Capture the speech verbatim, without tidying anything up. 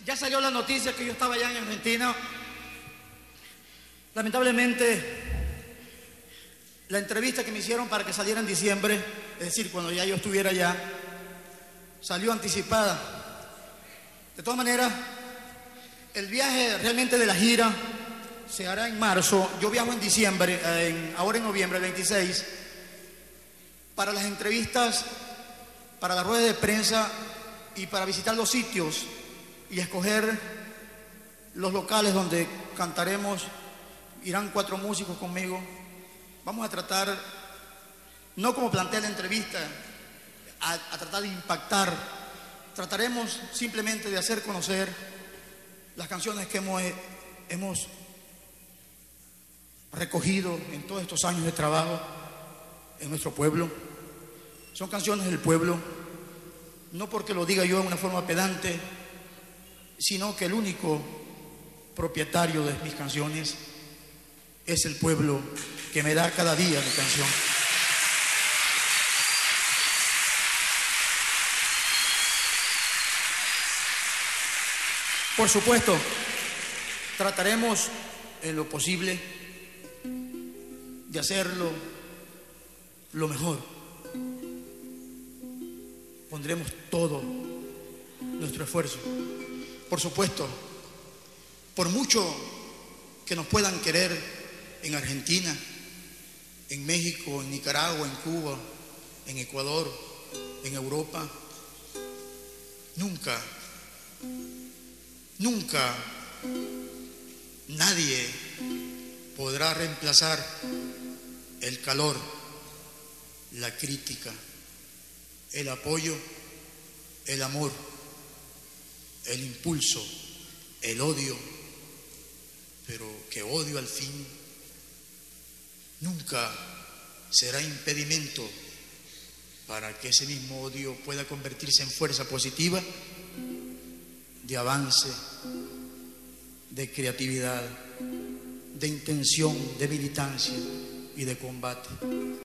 Ya salió la noticia que yo estaba allá en Argentina. Lamentablemente, la entrevista que me hicieron para que saliera en diciembre, es decir, cuando ya yo estuviera allá, salió anticipada. De todas maneras, el viaje realmente de la gira se hará en marzo. Yo viajo en diciembre, en, ahora en noviembre, el veintiséis, para las entrevistas, para la rueda de prensa y para visitar los sitios y escoger los locales donde cantaremos. Irán cuatro músicos conmigo. Vamos a tratar, no como plantea la entrevista, a, a tratar de impactar. Trataremos simplemente de hacer conocer las canciones que hemos, hemos recogido en todos estos años de trabajo en nuestro pueblo. Son canciones del pueblo, no porque lo diga yo de una forma pedante, sino que el único propietario de mis canciones es el pueblo que me da cada día mi canción. Por supuesto, trataremos en lo posible de hacerlo lo mejor. Pondremos todo nuestro esfuerzo. Por supuesto, por mucho que nos puedan querer en Argentina, en México, en Nicaragua, en Cuba, en Ecuador, en Europa, nunca, nunca nadie podrá reemplazar el calor, la crítica, el apoyo, el amor, el impulso, el odio, pero que odio al fin nunca será impedimento para que ese mismo odio pueda convertirse en fuerza positiva de avance, de creatividad, de intención, de militancia y de combate.